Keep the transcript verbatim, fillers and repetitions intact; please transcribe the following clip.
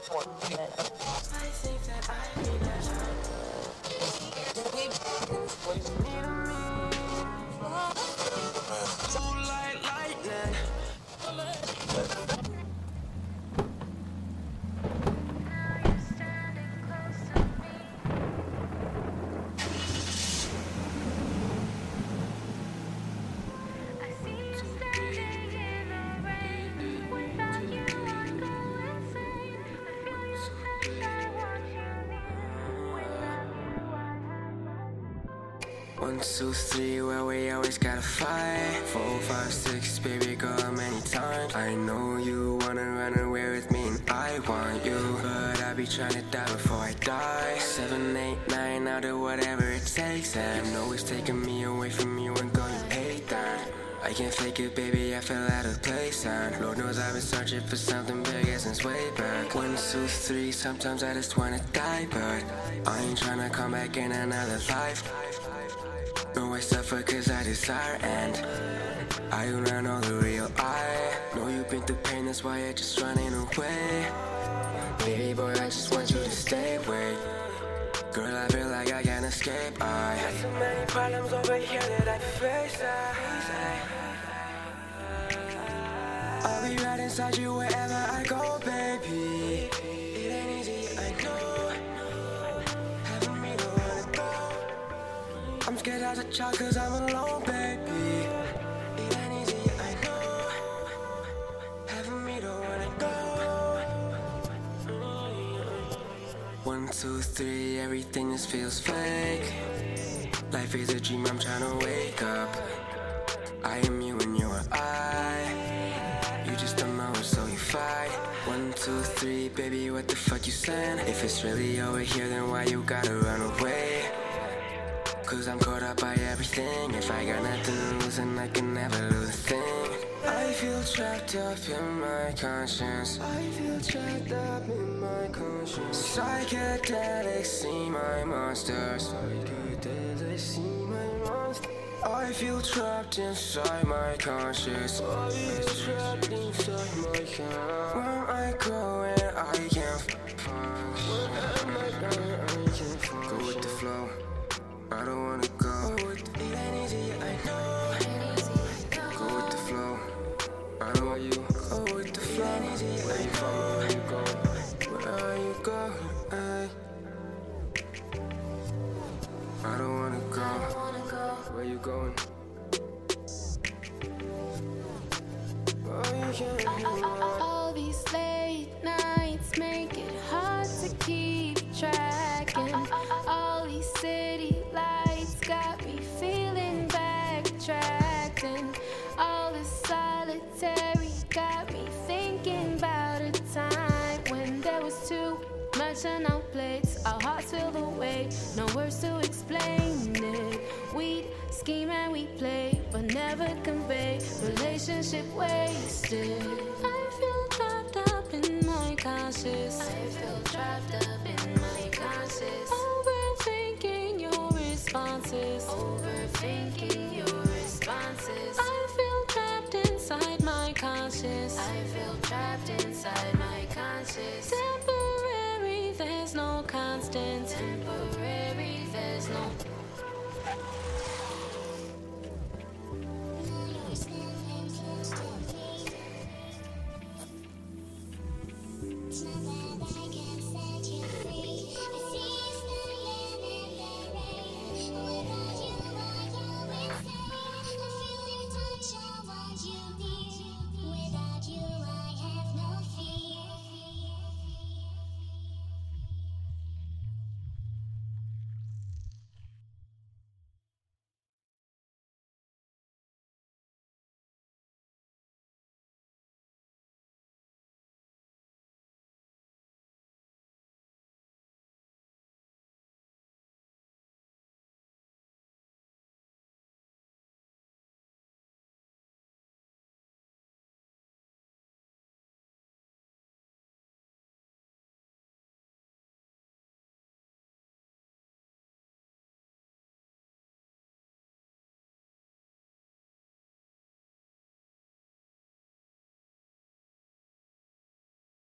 think that I need that. So light lightning. One, two, three, well, we always gotta fight. Four, five, six, baby girl, many times. I know you wanna run away with me, and I want you, but I be trying to die before I die. Seven, eight, nine, I'll do whatever it takes. And you know it's taking me away from you, and girl, you hate that. I can't fake it, baby, I fell out of place. And Lord knows I've been searching for something bigger since way back. One, two, three, sometimes I just wanna die, but I ain't tryna come back in another life. No, I suffer cause I desire, and I do not know the real I. Know you've been through pain, that's why you're just running away. Baby boy, I just want you to stay away. Girl, I feel like I can't escape. I got so many problems over here that I face. I'll be right inside you wherever I go, baby. It ain't easy, I know. Having me don't wanna go. I'm scared as a child cause I'm alone, baby. It ain't easy, I know. Having me don't wanna go. One, two, three, everything just feels fake. Life is a dream, I'm tryna wake up. I am you and you are I. You just don't know it, so you fight. One, two, three, baby, what the fuck you saying? If it's really over here, then why you gotta run away? Cause I'm caught up by everything. If I got nothing to lose, then I can never lose a thing. I feel trapped up in my conscience. I feel trapped up in my conscience. Psychedelics see my monsters. Psychedelics see my monsters. I feel trapped inside my conscience. I feel trapped inside my conscience. Where am I going? I can't find. Where am I going? I can't find. Go with the flow. I don't wanna go. It ain't easy, I know. Go with the flow. I don't want you. Go with the flow. Where you from? Where you go? Where you go? Ay. I don't wanna go. Where you going? Oh, you can't hear all these late nights make it hard to keep track, and all these city lights got me feeling backtracked, and all this solitary got me thinking about a time when there was too much on our plates. Our hearts filled away, no words to explain it. We'd scheme and we play, but never convey. Relationship wasted. I feel trapped up in my conscious. I feel trapped up in my conscious. Overthinking your responses. Overthinking your responses. I feel trapped inside my conscious. I feel trapped inside my conscious. Temporary, there's no constant. Temporary, there's no. It's not that I can't